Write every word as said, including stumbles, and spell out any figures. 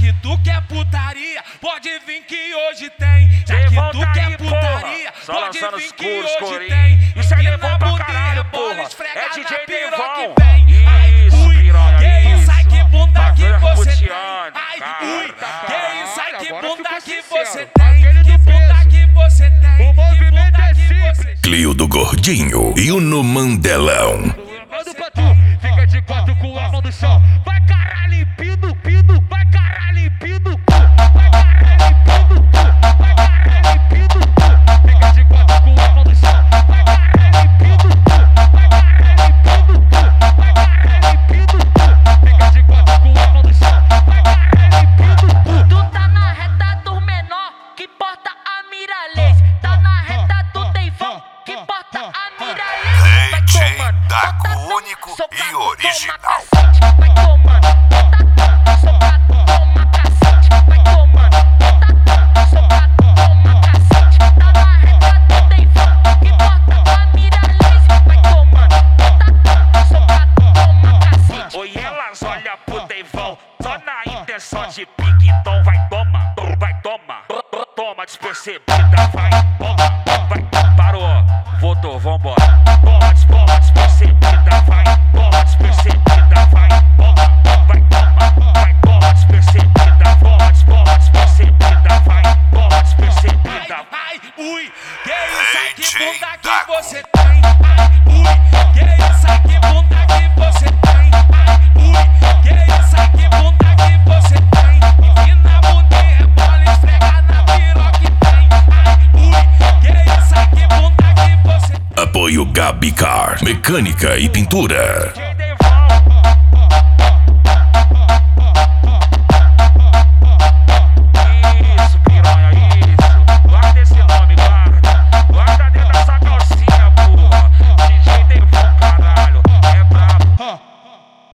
que tu quer putaria, pode vir que hoje tem. Já que tu quer putaria, pode vir que hoje tem. Isso é Devon pra bunda caralho, e rebola, porra. esfrega É D J na piroca Devon. e vem. Ai, Isso, ui, piranha, que isso, ai que bunda que Bagulho você tem. puteando, Ai, cara. ui, que isso, ai que Agora bunda ficou que sincero. você tem. Aquele Que do bunda peso. que você tem. O Que movimento bunda é que simples. você tem. Clio do Gordinho e o no Mandelão. Manda pra tu, fica de quatro com a mão no chão. Vai caralho, limpido, pido, vai caralho, limpido. Vai caralho, limpido, vai caralho, limpido. Fica de quatro com a mão no chão. Vai caralho, limpido, vai caralho, limpido. Vai caralho, limpido. Fica de quatro com a mão no chão. Vai caralho, limpido. Tu tá na reta do menor, que porta a miralês. Tá na reta do Devon, que porta a miralês. Vai D J tomando, Daco, botadão, único socado, e toma original. cacete. Vai tomando, botadão, socado, toma cacete. Vai tomando, botadão, socado, toma cacete. Tá na reta do Devon, que porta a miralês. Vai tomando, botadão, socado, toma cacete. Oi, elas olham pro Devon, só na intenção de pique, então vai toma, vai toma, toma despercebida, vai toma, vai, parou, voltou, vambora, toma, toma despercebida, vai, toma despercebida, vai, toma, vai toma, vai toma despercebida, toma, toma despercebida, vai, toma despercebida. Ai, ui, que isso, ai que D J bunda que Daco. você tem. Ai, ui, que isso, ai que bunda que você tem. Ai, ui, que isso, ai que bunda que você tem. Empina a bunda e rebola, esfrega na piroca e vem. Ai, ui, que isso, ai que bunda que você tem. Apoio Gabi Car, mecânica e pintura.